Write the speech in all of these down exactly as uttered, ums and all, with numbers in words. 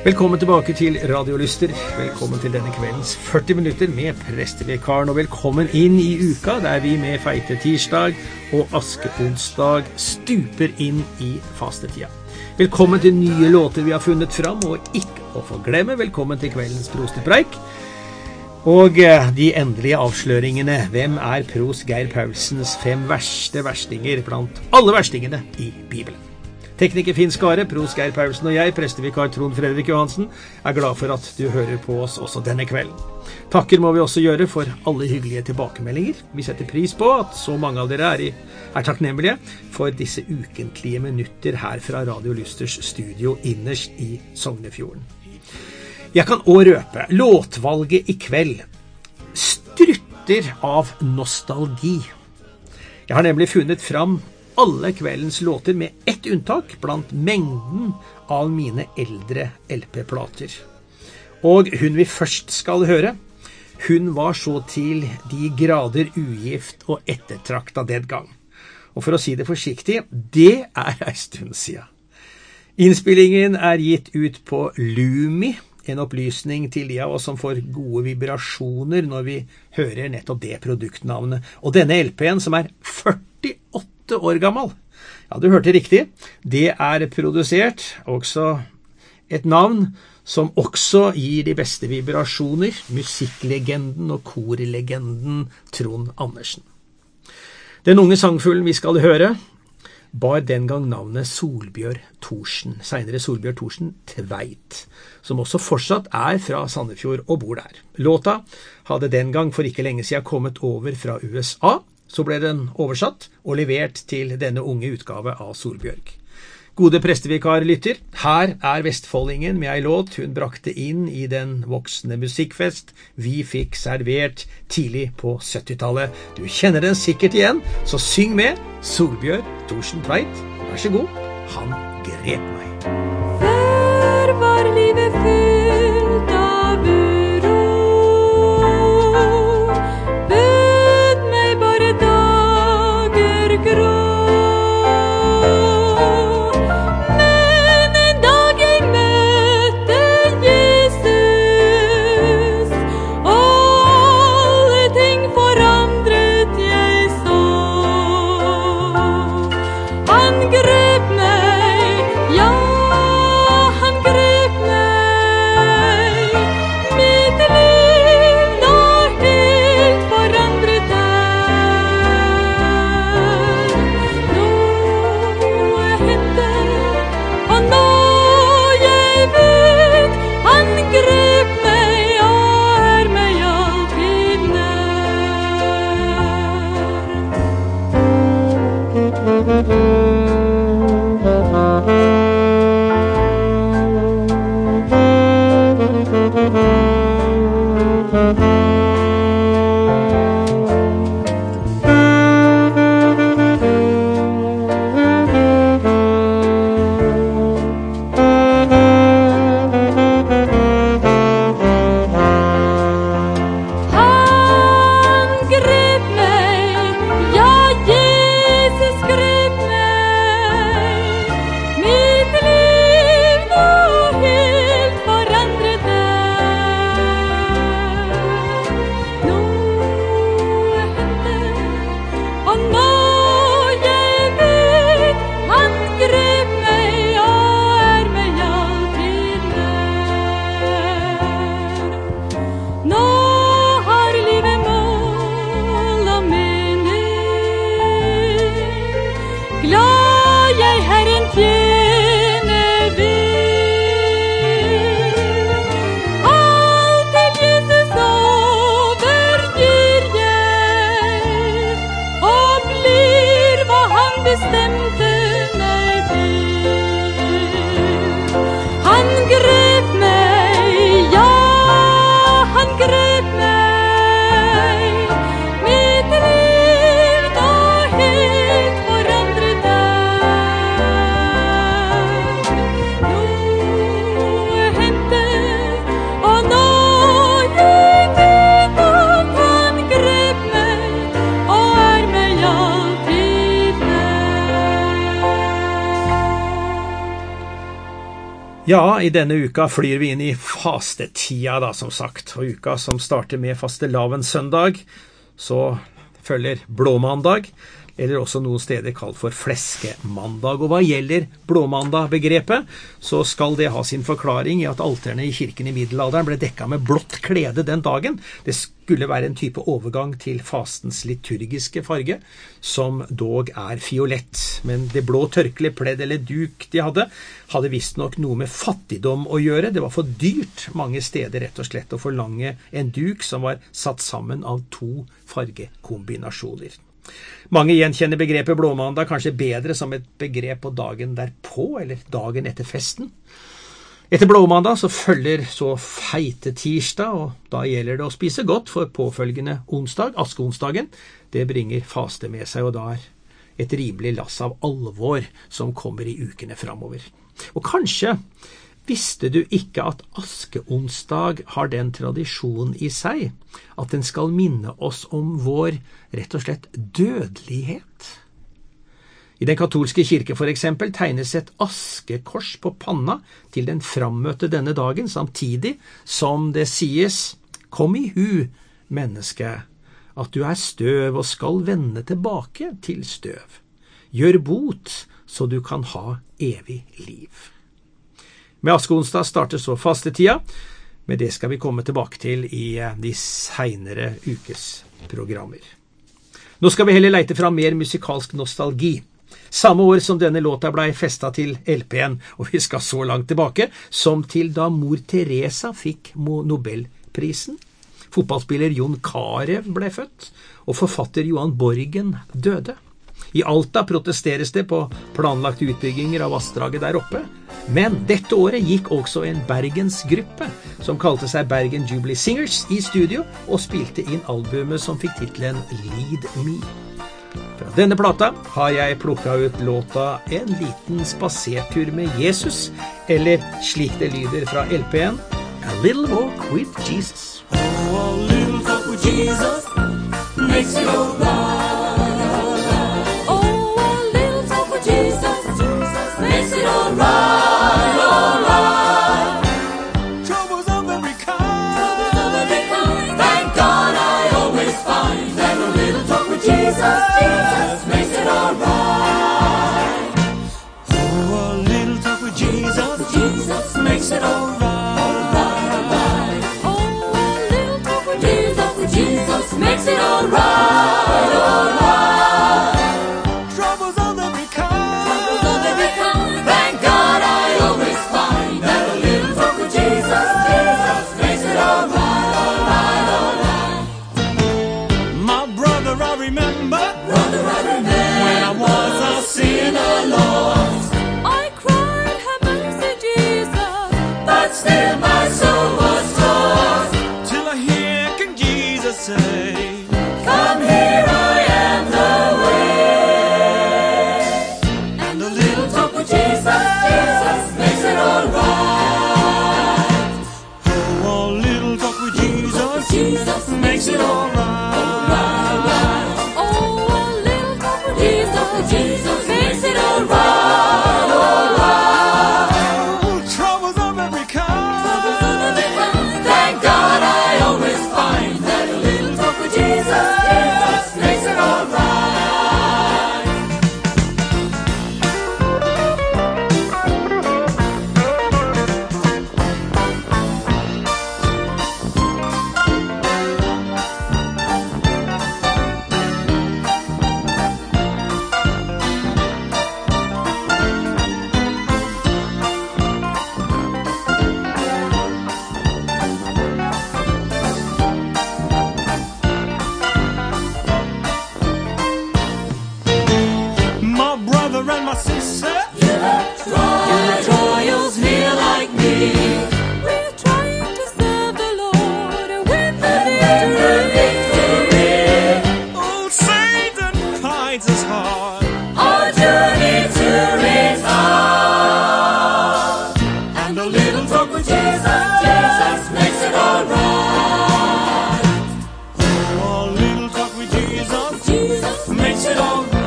Velkommen tilbake til Radio Lyster. Velkommen til denne kveldens førti minutter med prestevikaren, og velkommen inn i uka der vi med feite tirsdag og aske onsdag stuper inn i fastetida. Velkommen til nye låter vi har funnet fram, og ikke å få glemme, velkommen til kveldens prostepreik. Og de endelige avsløringene. Hvem er prost Geir Paulsens fem verste verstinger blant alle verstingene i Bibelen? Tekniker Finn Skare, prost Geir Paulsen og jeg, prestevikar Trond Fredrik Johansen, er glad for at du hører på oss også denne kvelden. Takker må vi også gjøre for alle hyggelige tilbakemeldinger. Vi setter pris på at så mange av dere er, i, er takknemlige for disse ukentlige minutter her fra Radio Lysters studio innerst i Sognefjorden. Jeg kan også røpe, låtvalget i kveld strutter av nostalgi. Jeg har nemlig funnet fram alle kveldens låter med ett unntak blant mengden av mine eldre L P-plater. Og hun vi først skal høre, hun var så til de grader ugift og ettertrakta den gang. Og for å si det forsiktig, det er en stund siden. Innspillingen er gitt ut på Lumi, en opplysning til de av oss som får gode vibrasjoner når vi hører nettopp det produktnavnet. Og denne L P-en som er førtiåtte år gammel. Ja, du hørte riktig. Det er produsert, også et navn som også gir de beste vibrasjoner, musikklegenden og korlegenden Trond Andersen. Den unge sangfuglen vi skal høre bar den gang navnet Solbjørn Thorsen, senere Solbjørn Thorsen Tveit, som også fortsatt er fra Sandefjord og bor der. Låta hadde den gang for ikke lenge siden kommet over fra U S A, så ble den oversatt og levert til denne unge utgave av Solbjørg. Gode prestevikar lytter, her er Vestfoldingen med ei låt hun brakte inn i den voksne musikkfest vi fikk servert tidlig på syttitallet. Du kjenner den sikkert igjen, så syng med Solbjørn Thorsen Tveit. Vær så god, han grep meg. Før var livet fylt av uro, bød meg bare dager grå. Ja, i denne uka flyr vi inn i fastetida da, som sagt. Og uka som starter med fastelavnssøndag, så følger blåmandag, eller også noen steder kalt for fleskemandag. Og hva gjelder blåmandag-begrepet, så skal det ha sin forklaring i at alterne i kirken i middelalderen ble dekket med blått klede den dagen. Det skulle være en type overgang til fastens liturgiske farge, som dog er fiolett. Men det blå tørkle, pledd eller duk de hadde, hadde visst nok noe med fattigdom å gjøre. Det var for dyrt mange steder rett og slett å forlange en duk som var satt sammen av to fargekombinasjoner. Mange gjenkjenner begrepet blåmandag kanskje bedre som et begrep på dagen derpå, eller dagen etter festen. Etter blåmandag så følger så feite tirsdag, og da gjelder det å spise godt for påfølgende onsdag, askeonsdagen. Det bringer faste med seg, og da er et rimelig lass av alvor som kommer i ukene fremover. Og kanskje visste du ikke at askeonsdag har den tradisjonen i seg, at den skal minne oss om vår, rett og slett, dødelighet. I den katolske kirke for eksempel tegnes et askekors på panna til den frammøtte denne dagen, samtidig som det sies, «Kom i hu, menneske, at du er støv og skal vende tilbake til støv. Gjør bot, så du kan ha evig liv.» Med askeonsdag starter så fastetida, men det skal vi komme tilbake til i de senere ukesprogrammer. Nå skal vi heller leite fram mer musikalsk nostalgi. Samme år som denne låta ble festet til L P-en, og vi skal så langt tilbake, som til da mor Teresa fikk Nobelprisen. Fotballspiller Jon Carew ble født, og forfatter Johan Borgen døde. I Alta protesteres det på planlagte utbygginger av vassdraget der oppe, men dette året gikk også en Bergensgruppe som kalte seg Bergen Jubilee Singers i studio og spilte inn albumet som fikk titlen Lead Me. Fra denne plata har jeg plukket ut låta En liten spasertur med Jesus, eller slik det lyder fra L P-en, A Little Walk with Jesus. Oh, a little talk with Jesus makes it all right. Makes it all right, all right. Troubles of every kind, troubles of every kind. Thank God I always find that a little talk with Jesus, Jesus makes it all right. Oh, a little talk with Jesus, Jesus makes it all right, all right, all right. Oh, a little talk with Jesus, with Jesus makes it all right, all right. Still my soul was torn, till I hear King Jesus say, come here, I am the way. And a little talk with Jesus, Jesus makes it all right. Oh, a little talk with Jesus, Jesus makes it all right. All right, all right. Oh, a little talk with Jesus, Jesus makes it all right, all right.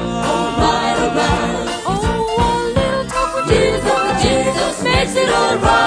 Makes it all right.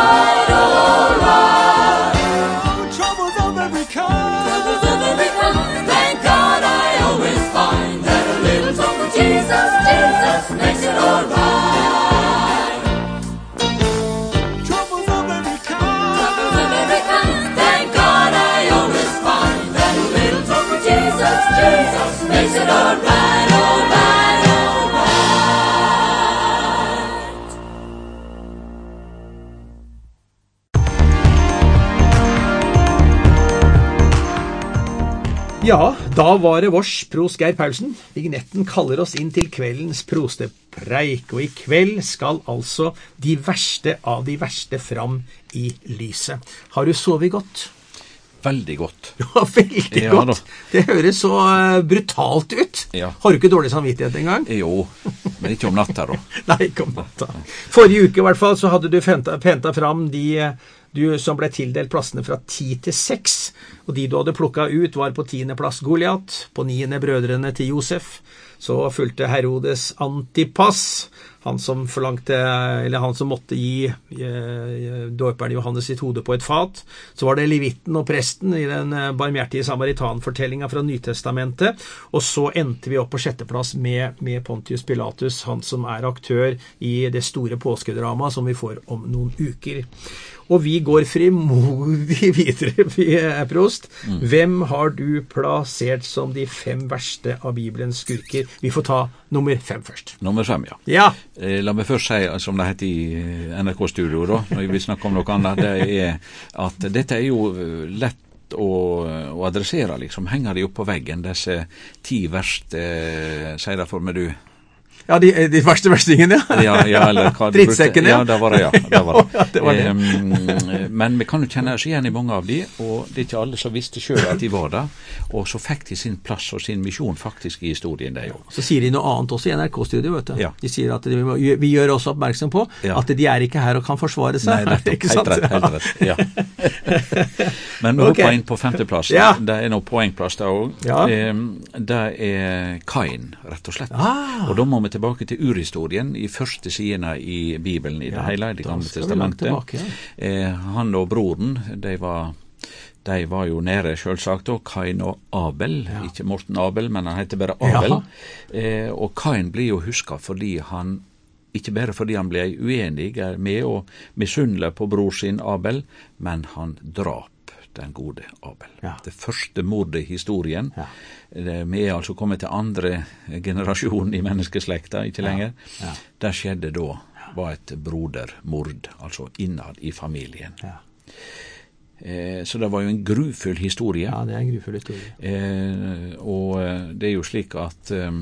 Ja, da var det vårs prost Geir Paulsen. Vignetten kaller oss inn til kveldens prostepreik, og i kveld skal altså de verste av de verste fram i lyset. Har du sovet godt? Veldig godt. Ja, veldig Ja, godt. da. Det høres så eh, brutalt ut. Ja. Har du ikke dårlig samvittighet engang? Jo, men ikke om natta da. Nei, ikke om natta. Forrige uke i hvert fall så hadde du penta, penta fram de du som ble tildelt plassene fra ti til seks, og de du hadde plukket ut var på tiende plass Goliat, på niende brødrene til Josef, så fulgte Herodes Antipas, han som forlangte, eller han som måtte gi eh, dåperen Johannes sitt hode på et fat. Så var det levitten og presten i den eh, barmhjertige samaritanfortellingen fra Nytestamentet, og så endte vi opp på sjetteplass med, med Pontius Pilatus, han som er aktør i det store påskedrama som vi får om noen uker. Og vi går frimodig videre, prost. Mm. Hvem har du plassert som de fem verste av Bibelens skurker? Vi får ta nummer fem først. Nummer fem, ja. Ja. Eh, La meg først si, som det heter i N R K-studio da, når vi snakker om noe annet, det er at dette er jo lett å, å adressere, liksom. Henger de opp på veggen, disse ti verste, eh, sier det for meg du. Ja, de, de verste verstingene, ja. Ja, ja, eller hva du Drittsekkene, brukte. Ja, det var det, ja. Det var det. Ja, det var det. Um, men vi kan jo kjenne oss igjen i mange av de, og det er ikke alle som visste selv at de var der, og så fikk de sin plass og sin misjon faktisk i historien, det jo. Så sier de noe annet også i N R K-studio, vet du. Ja. De sier at de, vi gjør også oppmerksom på Ja. at de er ikke her og kan forsvare seg. Nei, nettopp, Ikke sant? helt rett, helt rett, ja. Men vi Ok. hopper inn på femteplass. Ja. Det er noe poengplass der også. Ja. Um, det er Kain, rett og slett. Ah. Og da må vi tilbake til Uris historien i første sidene i Bibelen i det Ja, hele, i det da gamle skal vi langt testamentet. tilbake, ja. eh, han og broren, de var, de var jo nære selvsagt, og Kain og Abel, Ja. ikke Morten Abel, men han heter bare Abel. Ja. Eh, og Kain blir jo husket fordi han, ikke bare fordi han ble uenig med og misunnelig på bror sin Abel, men han drap den gode Abel. Ja. Det første mordet i historien. Ja. Det, vi er altså kommet til andre generasjon i menneskeslekta, ikke lenger. Ja. Ja. Det skjedde da, var et brodermord, altså innad i familien. Ja. Eh, så det var jo en grufull historie. Ja, det er en grufull historie. Eh, og eh, det er jo slik at eh,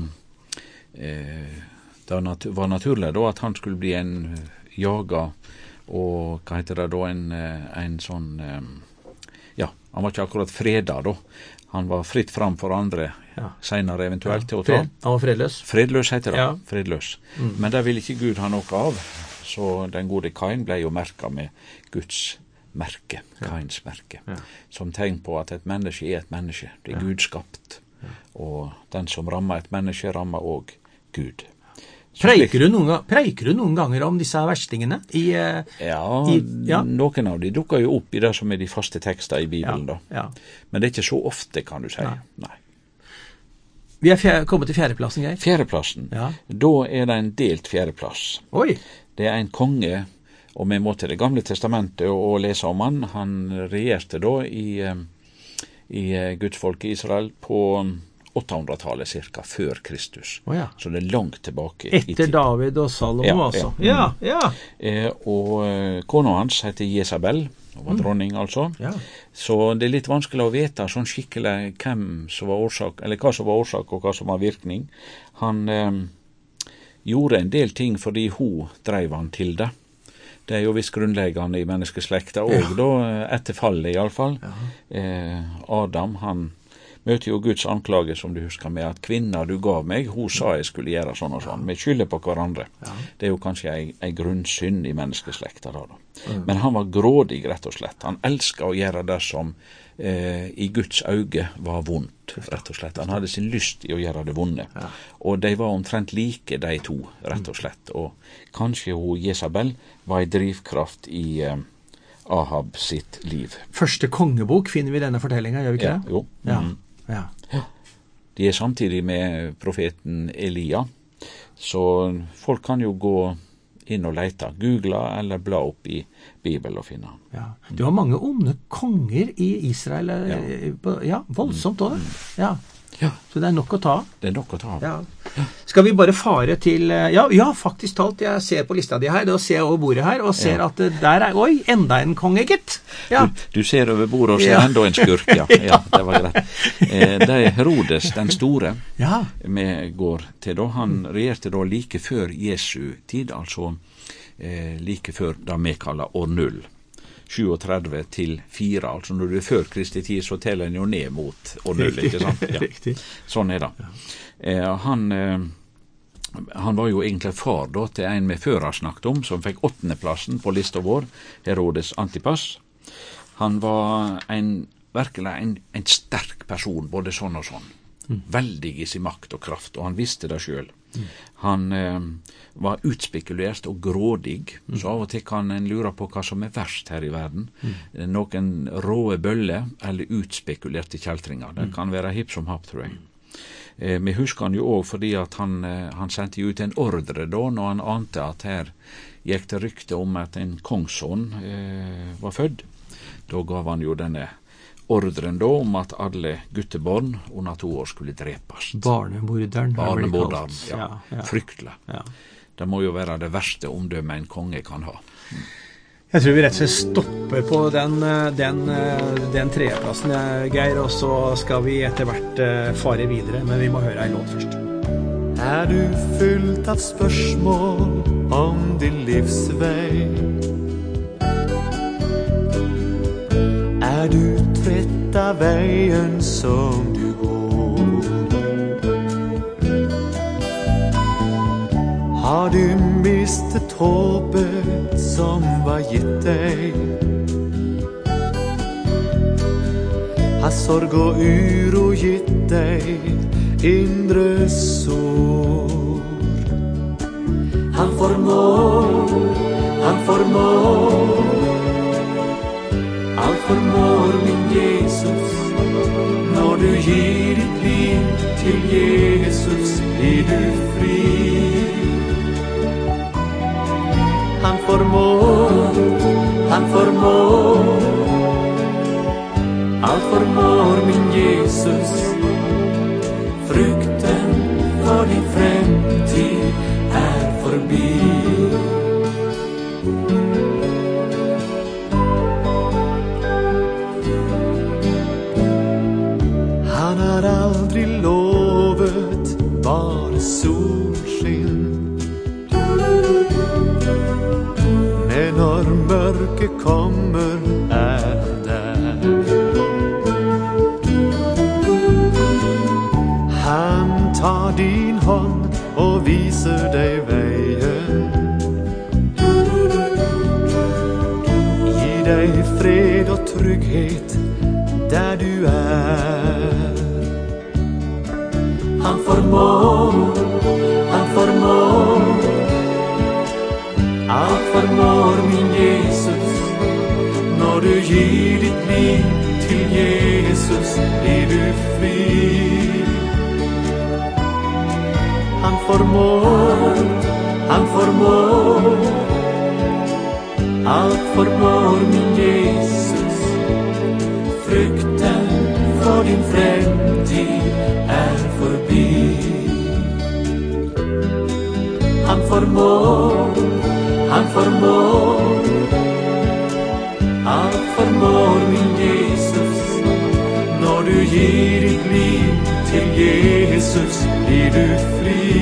eh, det nat- var naturlig da at han skulle bli en jaga, og hva heter det da, en, eh, en sånn, eh, ja, han var ikke akkurat freda da. Han var fritt fram for andre, Ja. senere eventuelt til å ta. Fred. Han var fredløs. Fredløs heter det, Ja. fredløs. Mm. Men det ville ikke Gud ha noe av, så den gode Kain ble jo merket med Guds merke, Kains merke, Ja. som tegn på at et menneske er et menneske, det er Ja. Gud skapt, og den som rammer et menneske rammer også Gud. Så Preiker du, noen, ga- preiker du noen ganger om disse verstingene? I, eh, Ja, I- ja. noen av de dukker jo opp i det som er de faste tekster i Bibelen da. ja. Men det er ikke så ofte, kan du si. Nei. Nei. Vi er fjer- kommet til fjerdeplassen, Geir. Fjerdeplassen, Ja. da er det en delt fjerdeplass. Oi! Det er en konge, og vi må til det gamle testamentet og, og lese om han. Han regjerte da i, eh, i eh, Guds folk i Israel på åttahundretallet cirka, før Kristus. Å ja. Så det er langt tilbake i Etter tid. David og Salomo, Ja, altså. ja. Ja, ja. Eh, og eh, kona hans heter Jezabel, og var dronning altså. Ja. Så det er litt vanskelig å vite sånn skikkelig hvem som var årsak, eller hva som var årsak og hva som var virkning. Han eh, gjorde en del ting fordi hun drev han til det. Det er jo visst grunnleggende i menneskeslekta, og Ja. da etter fallet i alle fall. Eh, Adam, han møter jo Guds anklage, som du husker, med at kvinna du gav meg, hun sa jeg skulle gjøre sånn og sånn. Vi skylder på hverandre. Det er jo kanskje ei, ei grunnsynd i menneskeslekta da. da. Men han var grådig, rett og slett. Han elsket å gjøre det som eh, i Guds øye var vondt, rett og slett. Han hadde sin lyst i å gjøre det vonde. Og de var omtrent like, de to, rett og slett. Og kanskje hun, Jezabel, var ei drivkraft i eh, Ahab sitt liv. Første kongebok finner vi i denne fortellingen, gjør vi ikke Ja, det? jo. Ja. Mhm. Ja. De er samtidig med profeten Elia, så folk kan jo gå inn og leite, google eller bla opp i Bibel å finne. Ja. Du har mange onde konger i Israel. Ja, ja voldsomt også. Ja. Ja. Så det er nok å ta av. Det er nok å ta av. Ja. Skal vi bare fare til, ja, ja, faktisk talt, jeg ser på lista di her, og ser over bordet her, og ser ja. at der er, oi, enda en konge, gitt. Ja. Du, du ser over bordet og ser ja. enda en skurk, ja. Ja, det var greit. Eh, det er Herodes den store, ja. vi går til da. Han regjerte da like før Jesu tid, altså eh, like før da vi kaller år null. trettini til fire, altså når du er før Kristi tid, så teller en jo ned mot år null, ikke sant? Ja. Sånn er det. Ja. Eh, han, eh, han var jo egentlig far da, til en vi før har snakket om, som fikk åttendeplassen på lista vår, Herodes Antipas. Han var en, virkelig en, en sterk person, både sånn og sånn. Mm. Veldig i sin makt og kraft, og han visste det selv. Mm. Han eh, var utspekulert og grådig, mm. så av og til kan en lure på hva som er verst her i verden. Mm. Noen råe bøller eller utspekulerte kjeltringer. Det mm. kan være hipp som happ, tror jeg. Eh, vi husker han jo også fordi at han, eh, han sendte ut en ordre da, når han ante at her gikk det rykte om at en kongsson eh, var født. Da gav han jo denne ordren da om at alle guttebarn under to år skulle drepes. Barnemorderen. Barnemorderen, ja. ja, ja. Fryktelig. Ja. Det må jo være det verste omdømmet en konge kan ha. Mm. Jeg tror vi rett og slett stopper på den, den, den tredjeplassen, Geir, og så skal vi etter hvert fare videre, men vi må høre en låt først. Er du fullt av spørsmål om din livsvei? Er du trett av veien som du går? Har du mistet håpet som var gitt deg? Har sorg og uro gitt deg indre sår? Han formår, han formår, alt formår min Jesus. Når du gir ditt liv til Jesus, blir du fri. Han formår, han formår, alt formår min Jesus. Frukten for din fremtid er forbi. Han har aldri lovet bare solskinn, men når mørket kommer er han der. Han tar din hånd og viser deg veien, gir deg fred og trygghet der du er. Han formår, han formår, alt formår min Jesus. Når du gir ditt liv til Jesus, blir du fri. Han formår, han formår, alt formår min Jesus. Frukten for din fremtid er forbi. Han formår, han formår, alt formår min Jesus. Når du gir ditt liv til Jesus, blir du fri.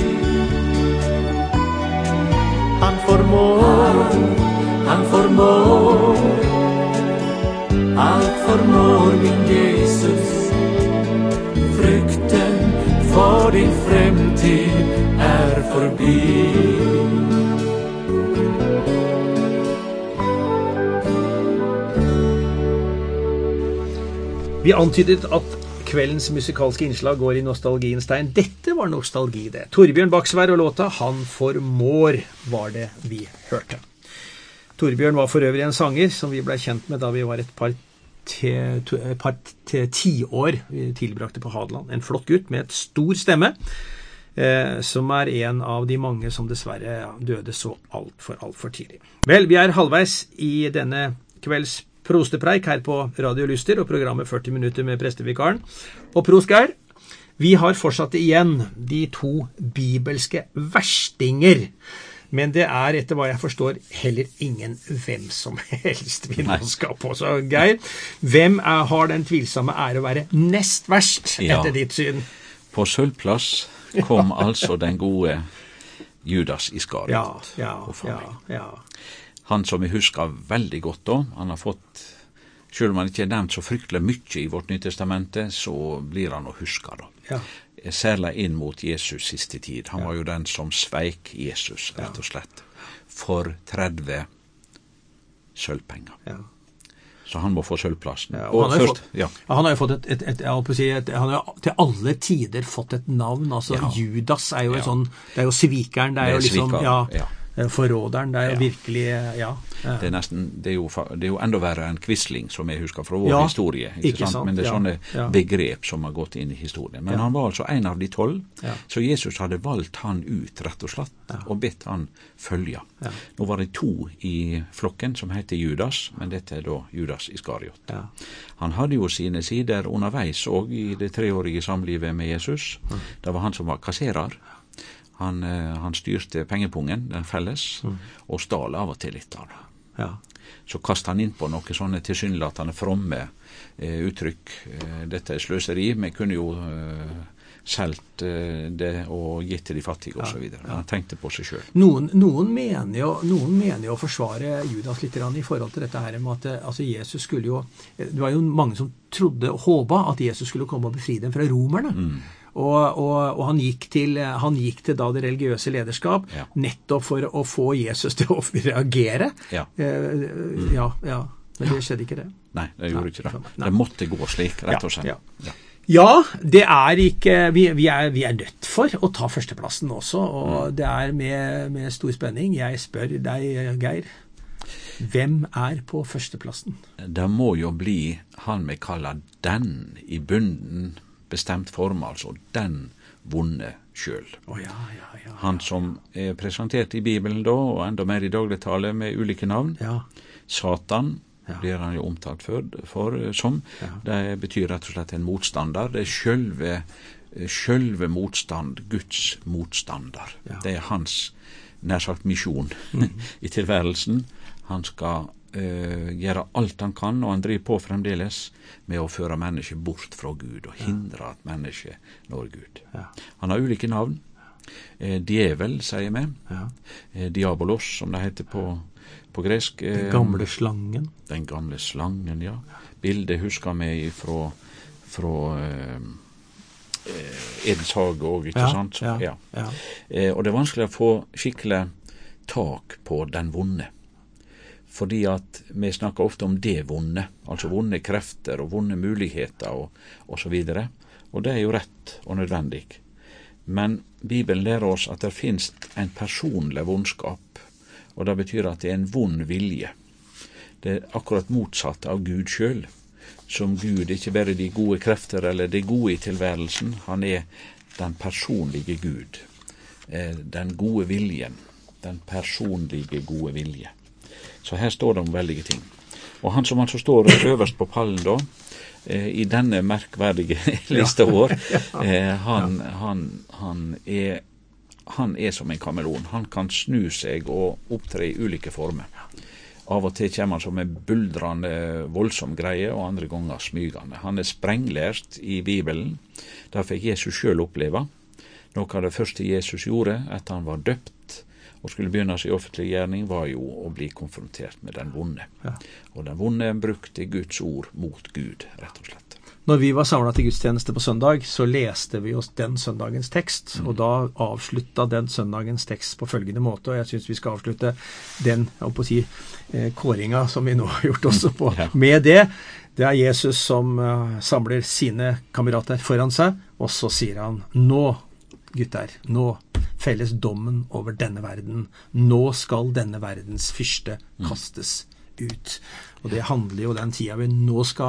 Han formår, han formår, alt formår min Jesus. Frukten for din fremtid er forbi. Vi antydet at kveldens musikalske innslag går i nostalgiens tegn. Dette var nostalgi, det. Torbjørn Baksværd og låta «Han formår» var det vi hørte. Torbjørn var for øvrig en sanger som vi ble kjent med da vi var et par, te, to, par te, tiår vi tilbrakte på Hadeland. En flott gutt med et stor stemme. eh, som er en av de mange som dessverre ja, døde så alt for, alt for tidlig. Vel, vi er halvveis i denne kvelds prostepreik her på Radio Lyster og programmet førti minutter med prestevikaren. Og prost Geir, vi har fortsatt igjen de to bibelske verstinger. Men det er, etter hva jeg forstår, heller ingen hvem som helst vi nå skal på. Så Geir, hvem er, har den tvilsomme ære å være nest verst Ja. etter ditt syn? På sølvplass kom altså den gode Judas Iskariot. Ja, ja, på ja, farlig. ja. Han som vi husker veldig godt da, han har fått, selv om han ikke er nevnt så fryktelig mye i vårt Nytestamente, så blir han å huske da. Ja. Særlig inn mot Jesus siste tid. Han var jo den som sveik Jesus, rett og slett, for tretti sølvpenger. Ja. Så han må få sølvplassen. Ja, og og han har jo først, fått, ja. ja, han har jo fått et, et, et, jeg holdt på å si, et, han har jo til alle tider fått et navn, altså Ja. Judas er jo Ja. et sånn, det er jo svikeren, det er Det er jo liksom, svikeren, ja, ja. forråderen, det er jo Ja. virkelig, ja. Det er nesten, det er jo, fa- det er jo enda verre enn Quisling, som jeg husker fra vår Ja, historie, ikke, ikke sant? sant? Men det er Ja, sånne ja. begrep som har gått inn i historien. Men Ja. han var altså en av de tolv, Ja. så Jesus hadde valgt han ut, rett og slett, og bedt han følge. Ja. Nå var det to i flokken som heter Judas, men dette er da Judas Iskariot. Ja. Han hadde jo sine sider underveis også i det treårige samlivet med Jesus. Mm. Det var han som var kasserer. Han, eh, han styrte pengepungen, den felles, Mm. og stal av og til litt av det. Ja. Så kastet han inn på noen sånne tilsynelatende fromme eh, uttrykk. Eh, dette er sløseri, men kunne jo eh, selt eh, det og gitt til de fattige og så videre. Han tenkte på seg selv. Noen, noen, mener jo, noen mener jo å forsvare Judas litt grann i forhold til dette her med at eh, altså Jesus skulle jo, det var jo mange som trodde og håpa at Jesus skulle komme og befri dem fra romerne. Mm. Og, og, og han, gikk til, han gikk til da det religiøse lederskap Ja. nettopp for å få Jesus til å reagere. Ja. Eh, ja, ja. Men det skjedde ikke det. Nei, det gjorde Nei, ikke det. nei. Det måtte gå slik, rett og slett. Ja, Ja. Ja, det er ikke, vi, vi, er, vi er nødt for å ta førsteplassen også, og det er med, med stor spenning. Jeg spør deg, Geir, hvem er på førsteplassen? Det må jo bli han vi kaller den i bunden bestemt form, altså den vonde sjøl. Å ja, ja, ja. Han som er presentert i Bibelen da, og enda mer i dagligtale med ulike navn. Ja, Satan Ja. blir han jo omtalt for, for som. Ja. Det betyr rett og slett en motstander. Det er sjølve, sjølve motstand, Guds motstander. Ja. Det er hans, nær sagt, misjon i tilværelsen. Han skal uh, gjøre alt han kan, og han driver på fremdeles med å føre mennesket bort fra Gud, og hindre at mennesket når Gud. Ja. Han har ulike navn. Eh, djevel, sier vi. ja. Eh, diabolos, som det heter på, på gresk. Eh, Den gamle slangen. Den gamle slangen, ja. Bildet husker vi fra, fra eh, eh, Edens hage òg, ikke Ja, sant? ja, ja. Eh, og det er vanskelig å få skikkelig tak på den vonde. Fordi at vi snakker ofte om det vonde, altså vonde krefter og vonde muligheter og, og så videre. Og det er jo rett og nødvendig. Men Bibelen lærer oss at det finnes en personlig vondskap, og det betyr at det er en vond vilje. Det er akkurat motsatt av Gud selv, som Gud ikke bare de gode krefter eller det gode i tilværelsen, han er den personlige Gud, eh, den gode viljen, den personlige gode vilje. Så her står det om veldige ting. Og han som altså står øverst på pallen da, eh, i denne merkverdige liste år, eh, han, han, han, er, han er som en kameleon. Han kan snu seg og opptre i ulike former. Av og til kommer han som en buldrende, voldsom greie, og andre ganger smygende. Han er sprenglært i Bibelen. Det fikk Jesus selv oppleve. Noe av det første Jesus gjorde, etter han var døpt, og skulle begynne sin offentlige gjerning, var jo å bli konfrontert med den vonde. Ja. Og den vonde brukte Guds ord mot Gud, rett og slett. Når vi var samlet til gudstjeneste på søndag, så leste vi oss den søndagens tekst, og da avsluttet den søndagens tekst på følgende måte, og jeg synes vi skal avslutte den, jeg holdt på å si, eh, kåringa som vi nå har gjort også på, Ja. med det. Det er Jesus som uh, samler sine kamerater foran seg, og så sier han, nå, gutter, nå felles dommen over denne verden. Nå skal denne verdens fyrste kastes ut. Og det handler jo den tida vi nå skal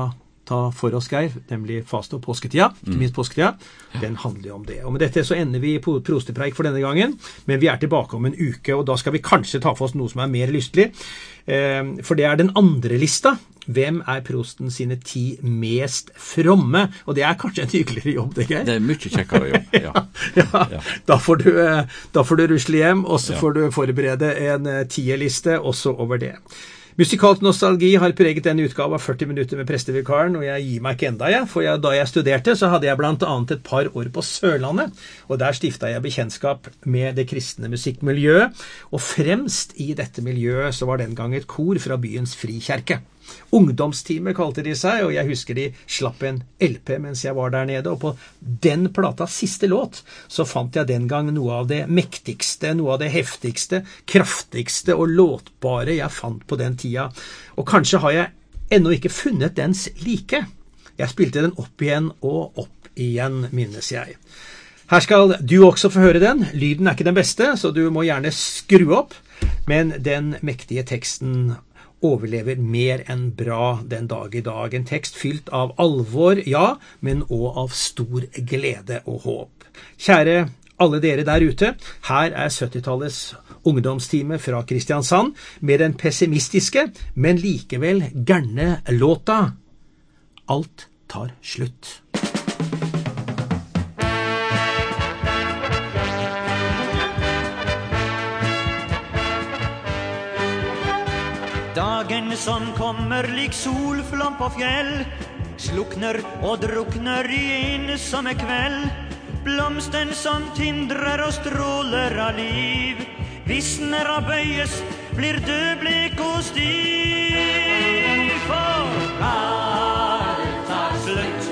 ta for oss, Geir, nemlig faste- og påsketida, ikke minst påsketida, den handler jo om det. Og med dette så ender vi på prostepreik for denne gangen, men vi er tilbake om en uke, og da skal vi kanskje ta for oss noe som er mer lystelig, for det er den andre lista. Hvem er prosten sine ti mest fromme? Og det er kanskje en hyggeligere jobb, det, Geir? Det er mye kjekkere jobb, ja. ja, ja. Da får du, da får du rusle hjem, og så ja. får du forberede en tierliste også over det. Musikalsk nostalgi har preget denne utgave av førti minutter med prestevikaren, og jeg gir meg ikke enda, jeg, for jeg, da jeg studerte så hadde jeg blant annet et par år på Sørlandet, og der stiftet jeg bekjentskap med det kristne musikkmiljøet, og fremst i dette miljøet så var den gang et kor fra byens frikirke. Ungdomstime kalte de seg, og jeg husker de slapp en L P mens jeg var der nede, og på den platas siste låt så fant jeg den gang noe av det mektigste, noe av det heftigste, kraftigste og låtbare jeg fant på den tida. Og kanskje har jeg ennå ikke funnet dens like. Jeg spilte den opp igjen og opp igjen, minnes jeg. Her skal du også få høre den. Lyden er ikke den beste, så du må gjerne skru opp, men den mektige teksten overlever mer enn bra den dag i dag. En tekst fylt av alvor, ja, men også av stor glede og håp. Kjære alle dere der ute, her er syttitallets ungdomstime fra Kristiansand med den pessimistiske, men likevel gærne låta Alt tar slutt. Dagen som kommer lik solflam på fjell, slukner og drukner i ensomme kveld. Blomsten som tindrer og stråler av liv, visner og bøyes, blir dødblek og stiv. For alt tar slutt,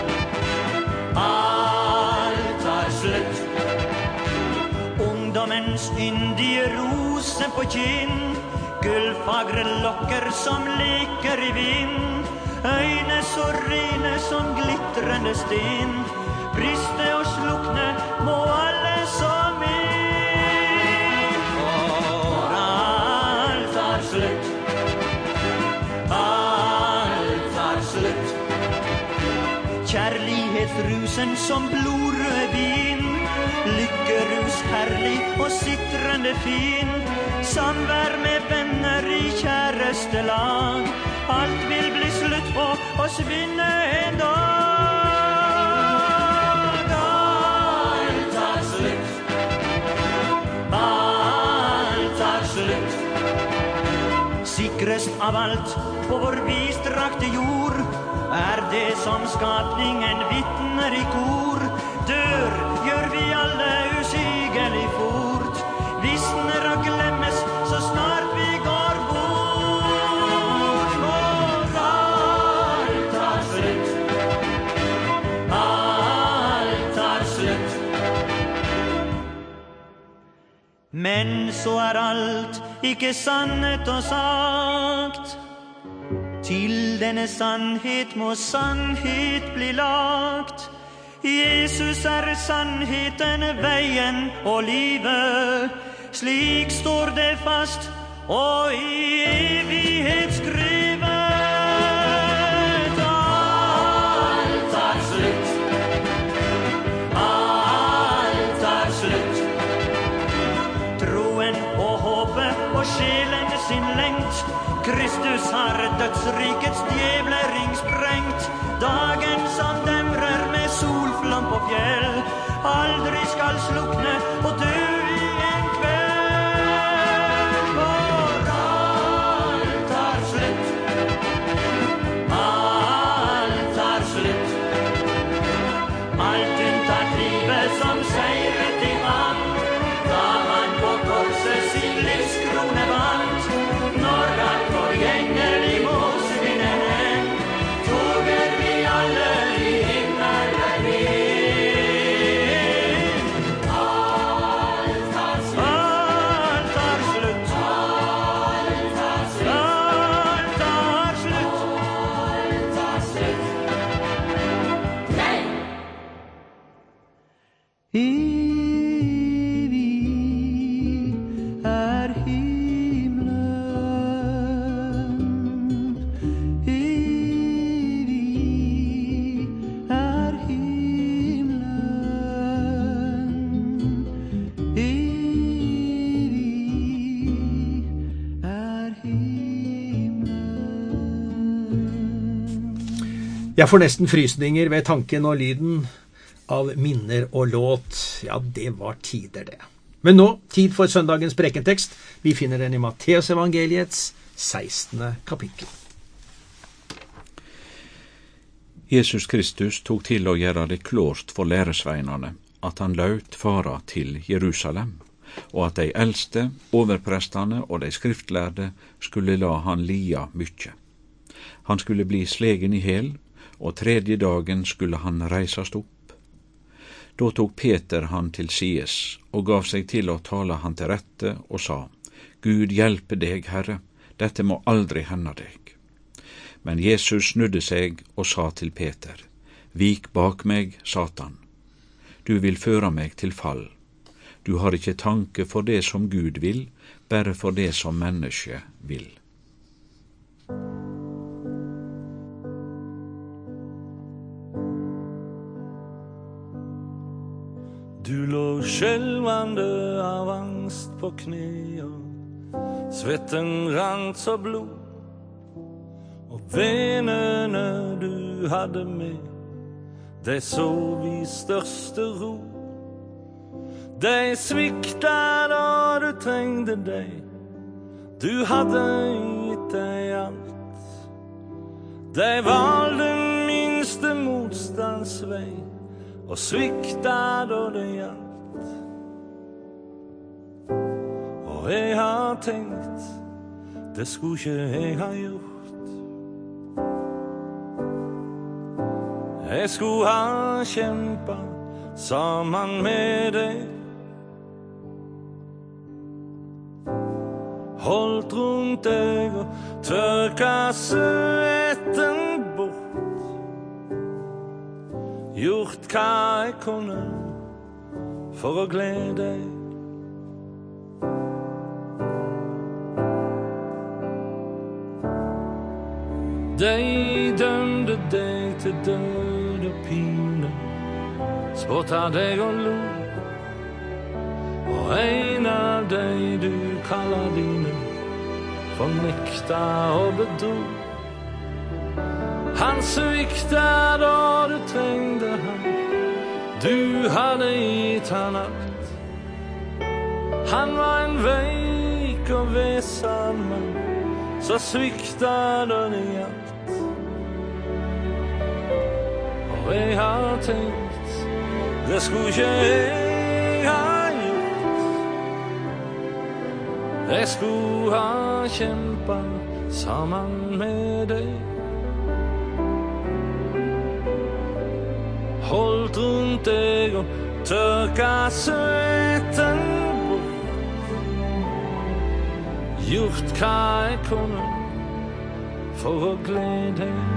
alt tar slutt. Ungdommens yndige rose på kinn, gullfagre lokker som leker i vind, øyne så rene som glittrende sten, briste og slukne må alle som er. For alt tar slutt, alt tar slutt. Kjærlighetsrusen som blodrød vin, lykkerus herlig og sitrende fin, samvær med venner i kjæreste lag. Alt vil bli slutt på oss vinne en dag. Alt tar slutt, alt tar slutt. Sikrest av alt på vår vidstrakte jord er det som skapningen vitner i kor. Dør gjør vi alle usigelig fort, visner og glemmes så snart vi går bort. For alt tar slutt, alt tar slutt. Men så er alt ikke sannhet og sagt. Til denne sannhet må sannhet bli lagt. Jesus er sannheten, veien og livet. Slik står det fast og i evighet skrevet. Alt tar slutt, alt tar slutt. Troen og håpet og sjelen sin lengt, Kristus har dødsrikets djevlering sprengt. Dagen som demrer med solflam på fjell, aldri skal slukne og dø i en kveld. For alt tar slutt, alt tar slutt. Alt unntatt livet som seiret i ham, da han på korset sin livskrone vant. Når han forgjengelig må svinne hen, toger vi alle i himmelen inn. Alt Jeg får nesten frysninger ved tanken og lyden av minner og låt. Ja, det var tider det. Men nå, tid for søndagens prekentekst. Vi finner den i Matteus evangeliets sekstende kapittel. Jesus Kristus tok til å gjøre det klart for læresveinene at han laut fara til Jerusalem, og at de eldste, overprestene og de skriftlærde skulle la han lia mykje. Han skulle bli slegen i hel, og tredje dagen skulle han reisast opp. Da tok Peter han til sides, og gav seg til å tale han til rette, og sa, Gud hjelpe deg, Herre, dette må aldri hende deg. Men Jesus snudde seg og sa til Peter, Vik bak meg, Satan. Du vil føre meg til fall. Du har ikke tanke for det som Gud vil, bare for det som menneske vil. Du lå skjelvande av angst på knea, svetten rant så blod, og vennene du hadde med, de sov i største ro. De svikta da du trengte deg, du hadde gitt deg alt. De valgte minste motstandsvei, og svikta da det gjaldt. Og jeg har tenkt, det skulle ikke jeg ha gjort. Jeg skulle ha kjempet sammen med deg, holdt rundt deg og tørka svetten bort, gjort hva jeg kunne for å glede deg. De dømte deg til død og pine, spotta deg og lo, og en av deg du kaller dine, fornekta og bedro. Han svikta da du trengte han, du hadde gitt han alt. Han var en veik og vesan mann, så svikta da det gjaldt. Og jeg har tenkt, det skulle ikke jeg ha gjort. Jeg skulle ha kjempet sammen med deg, holdt rundt deg og tørka svetten bort, gjort hva jeg kunne for å glede deg.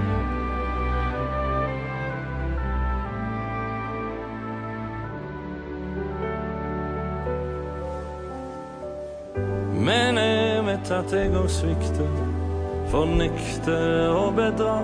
Men jeg vet at jeg også svikter, fornekter og bedrar.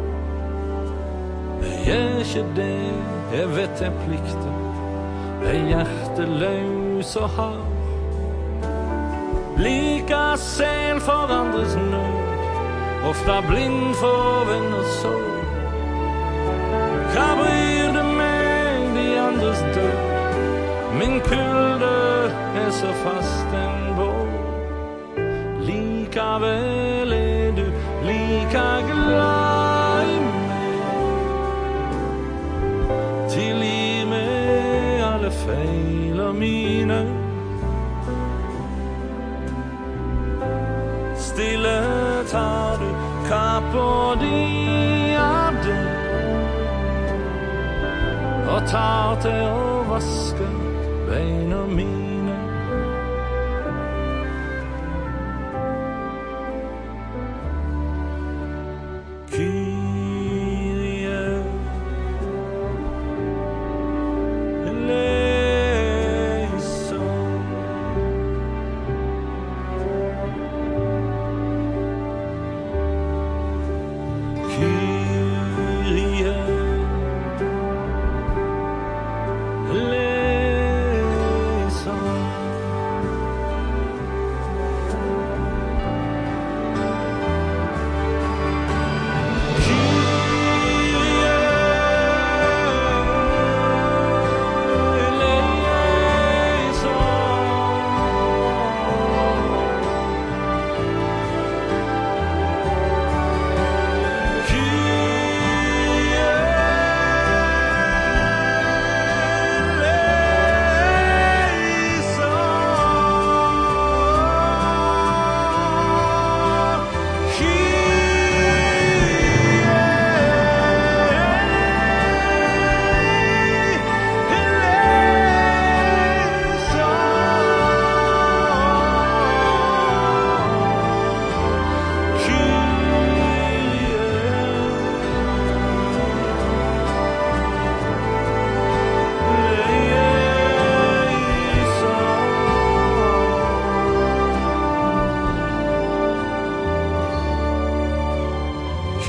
Jeg gjør ikke det, jeg vet jeg plikter, jeg er hjerteløs og hard. Lika sel for andres nød, ofte blind for venners sorg. Hva bryr det meg de andres død, min kulde er så fast en bål. Likevel er du like glad i meg, tilgi meg alle feiler mine. Stille tar du kappa di av deg, og tar til å vaske beina mine.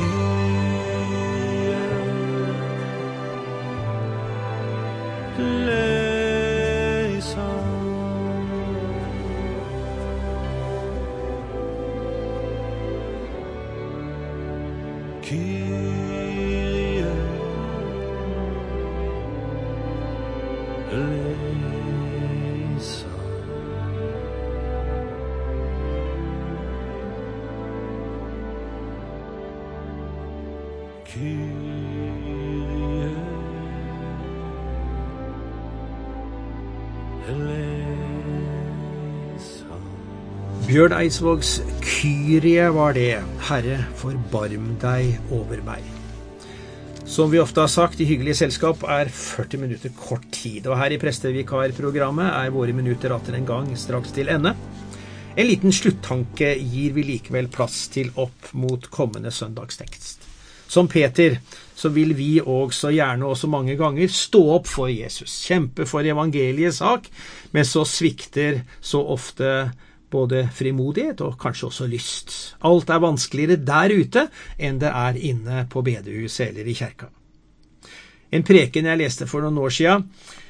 Bjørn Eidsvågs Kyrie var det, Herre, forbarm deg over meg. Som vi ofte har sagt, i hyggelig selskap er førti minutter kort tid, og her i Prestevikarprogrammet er våre minutter atter en gang straks til ende. En liten sluttanke gir vi likevel plass til opp mot kommende søndagstekst. Som Peter, så vil vi også gjerne og så mange ganger stå opp for Jesus, kjempe for evangeliets sak, men så svikter så ofte både frimodighet og kanskje også lyst. Alt er vanskeligere der ute enn det er inne på bedehuset eller i kjerka. En preken jeg leste for noen år siden,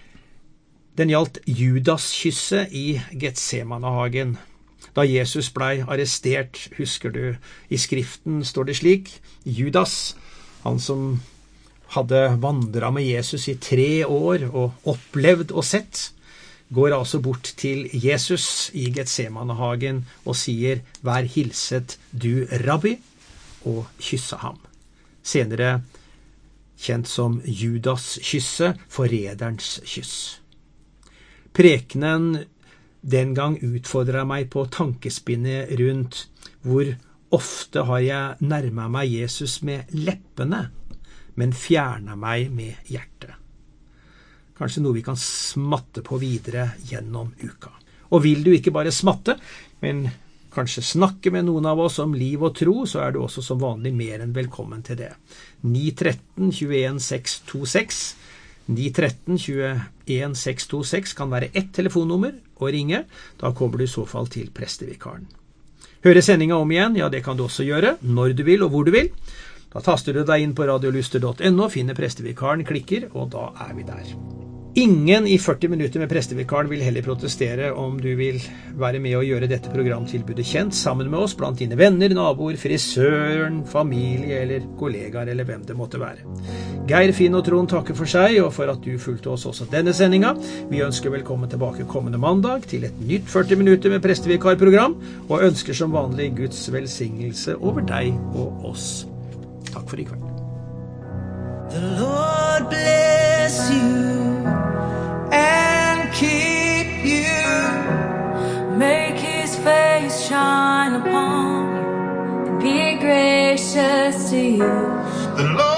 den gjaldt Judas-kysset i Getsemanehagen. Da Jesus blei arrestert, husker du, i skriften står det slik: Judas, han som hadde vandret med Jesus i tre år og opplevd og sett, går altså bort til Jesus i Getsemanehagen og sier, vær hilset du rabbi, og kysse ham. Senere kjent som Judas-kysset, forræderens kyss. Prekenen den gang utfordret meg på tankespinnet rundt hvor ofte har jeg nærmet meg Jesus med leppene, men fjernet meg med hjertet. Kanskje noe vi kan smatte på videre gjennom uka. Og vil du ikke bare smatte, men kanskje snakke med noen av oss om liv og tro, så er du også som vanlig mer enn velkommen til det. ni tretten tjueen seks to seks ni tretten tjueen seks to seks kan være ett telefonnummer å ringe. Da kommer du i så fall til Prestevikaren. Høre sendinga om igjen, ja det kan du også gjøre, når du vil og hvor du vil. Da taster du deg inn på radiolyster punktum no, finner Prestevikaren, klikker, og da er vi der. Ingen i førti minutter med Prestevikaren vil heller protestere om du vil være med å gjøre dette programtilbudet kjent sammen med oss blant dine venner, naboer, frisøren, familie eller kollegaer eller hvem det måtte være. Geir, Finn og Trond takker for seg og for at du fulgte oss også denne sendinga. Vi ønsker velkommen tilbake kommende mandag til et nytt førti minutter med Prestevikarprogram og ønsker som vanlig Guds velsignelse over deg og oss. Takk for i kveld. The Lord bless you and keep you. Make his face shine upon you and be gracious to you. The Lord